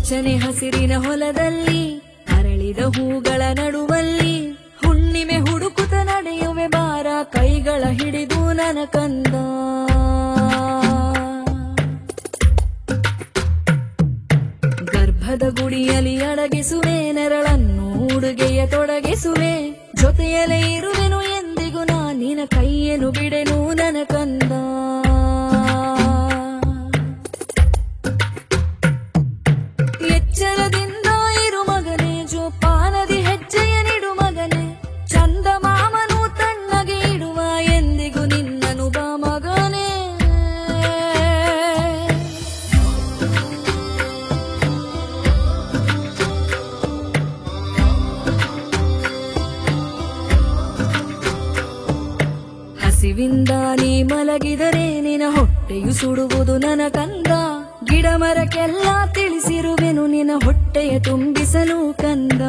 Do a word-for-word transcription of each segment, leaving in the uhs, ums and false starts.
ಕೆಚ್ಚನೆ ಹಸಿರಿನ ಹೊಲದಲ್ಲಿ ಅರಳಿದ ಹೂಗಳ ನಡುವಲ್ಲಿ ಹುಣ್ಣಿಮೆ ಹುಡುಕುತ್ತ ನಡೆಯುವೆ ಬಾರ ಕೈಗಳ ಹಿಡಿದು ನನ್ನ ಕಂದ. ಗರ್ಭದ ಗುಡಿಯಲ್ಲಿ ಅಡಗಿಸುವೆ ನೆರಳನ್ನು ಉಡುಗೆಯ ತೊಡಗಿಸುವೆ ಜೊತೆಯಲ್ಲೇ ಇರುವೆನು ಎಂದಿಗೂ ನಾ ನಿನ್ನ ಕೈಯನ್ನು ಬಿಡೆನು ನನ್ನ ಕಂದ. ಎಚ್ಚರದಿಂದ ಇರು ಮಗನೇ ಜೋಪಾನದಿ ಹೆಜ್ಜೆಯ ನಿಡು ಮಗನೇ ಚಂದ ಮಾಮನು ತಣ್ಣಗೆ ಇಡುವ ಎಂದಿಗೂ ನಿನ್ನನು ಬಾ ಮಗನೇ. ಹಸಿವಿಂದ ನೀ ಮಲಗಿದರೆ ನಿನ್ನ ಹೊಟ್ಟೆಯು ಸುಡುವುದು ನನ್ನ ಕಂದ. ಗಿಡ ಮರಕ್ಕೆಲ್ಲ ತಿಳಿಸಿರುವೆನು ನಿನ್ನ ಹೊಟ್ಟೆಯ ತುಂಬಿಸಲು ಕಂದ.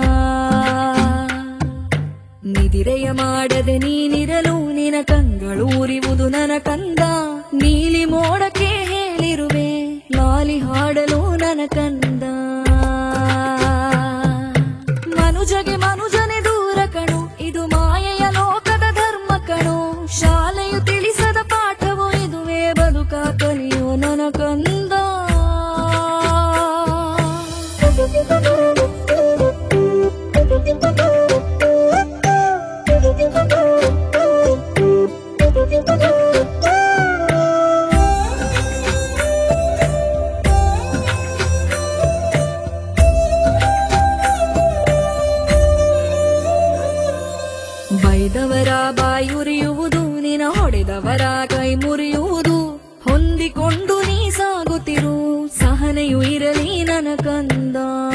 ನಿದಿರೆಯ ಮಾಡದೆ ನೀನಿರಲು ನಿನ್ನ ಕಂಗಳು ಉರಿವುದು ನನ್ನ ಕಂದ. ನೀಲಿ ಮೋಡಕ್ಕೆ ಹೇಳಿರುವೆ ಲಾಲಿ ಹಾಡಲು ನನ್ನ ಕಂದ. ಮನುಜಗೆ ಮನುಜನೆ ದೂರ ಕಣು ಇದು ಮಾಯೆಯ ಲೋಕದ ಧರ್ಮ ಕಣು. ಶಾಲೆಯು ತಿಳಿಸದ ಪಾಠವು ಇದುವೇ ಬದುಕ ಕಲಿಯೋ ನನ್ನ ಕಂದ. ಬೈದವರ ಬಾಯುರಿಯುವುದು ನಿನ್ನ ಹೊಡೆದವರ ಕೈ ಮುರಿಯುವುದು ಹೊಂದಿಕೊಂಡು ನೀ ಸಾಗುತ್ತಿರು ಸಹನೆಯು ಇರಲಿ ನನ್ನ ಕಂದ.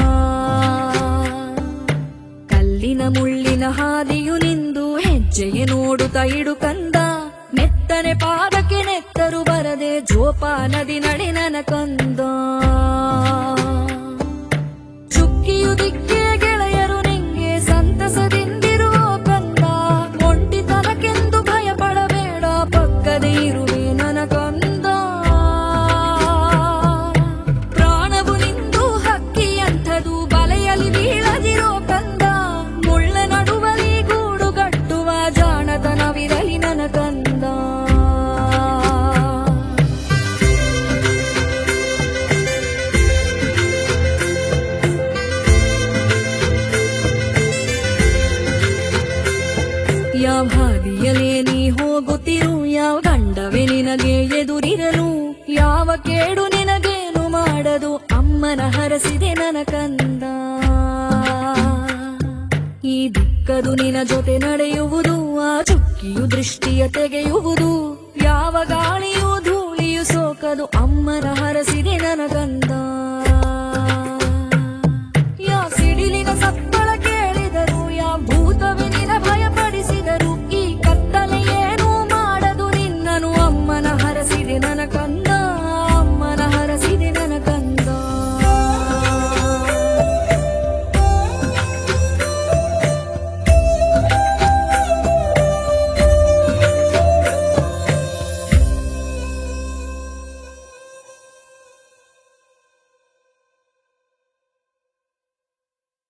ಕಲ್ಲಿನ ಮುಳ್ಳಿನ ಹಾದಿಯು ನಿಂದು ಹೆಜ್ಜೆಯ ನೋಡುತ್ತ ಇಡು ಕಂದ. ಮೆತ್ತನೆ ಪಾದಕ್ಕೆ ನೆತ್ತರು ಬರದೆ ಜೋಪಾನದಿ ನಡೆ ನನ್ನ ಕಂದ. ಚುಕ್ಕಿಯು ದಿಕ್ಕೆ ಗೆಳೆಯರು ನಿಂಗೆ ಸಂತಸದಿಂದಿರುವ ಕಂದ. ಒಂಟಿತನಕ್ಕೆಂದು ಭಯ ಪಡಬೇಡ ಪಕ್ಕದೇ ಇರುವೆ ನನ್ನ ಕಂದ. ಪ್ರಾಣವು ನಿಂದು ಹಕ್ಕಿಯಂಥದು ಬಲೆಯಲ್ಲಿ ಬೀಳದಿರೋ ಕಂದ. ಮುಳ್ಳ ನಡುವಲಿ ಗೂಡು ಕಟ್ಟುವ ಜಾಣತನವಿರಲಿ ನನ್ನ ಕಂದ. ಯಾವ ಹಾದಿಯಲೇ ನೀ ಹೋಗುತ್ತಿರು ಯಾವ ಗಂಡವೇ ನಿನಗೆ ಎದುರಿರಲು ಯಾವ ಕೇಡು ನಿನಗೇನು ಮಾಡದು ಅಮ್ಮನ ಹರಸಿದೆ ನನ್ನ ಕಂದ. ಈ ದಿಕ್ಕದು ನಿನ್ನ ಜೊತೆ ನಡೆಯುವುದು ಆ ಚುಕ್ಕಿಯು ದೃಷ್ಟಿಯ ತೆಗೆಯುವುದು ಯಾವ ಗಾಳಿಯು ಧೂಳಿಯು ಸೋಕದು ಅಮ್ಮನ ಹರಸಿದೆ ನನ್ನ ಕಂದ.